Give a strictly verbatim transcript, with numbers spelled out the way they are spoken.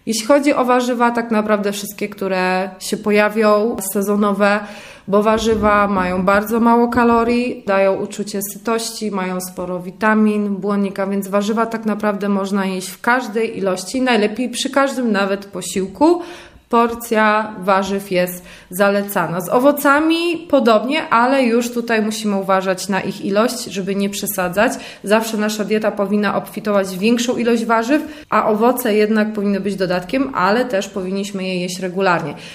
Jeśli chodzi o warzywa, tak naprawdę wszystkie, które się pojawią, sezonowe, bo warzywa mają bardzo mało kalorii, dają uczucie sytości, mają sporo witamin, błonnika, więc warzywa tak naprawdę można jeść w każdej ilości, najlepiej przy każdym nawet posiłku. Porcja warzyw jest zalecana. Z owocami podobnie, ale już tutaj musimy uważać na ich ilość, żeby nie przesadzać. Zawsze nasza dieta powinna obfitować większą ilość warzyw, a owoce jednak powinny być dodatkiem, ale też powinniśmy je jeść regularnie.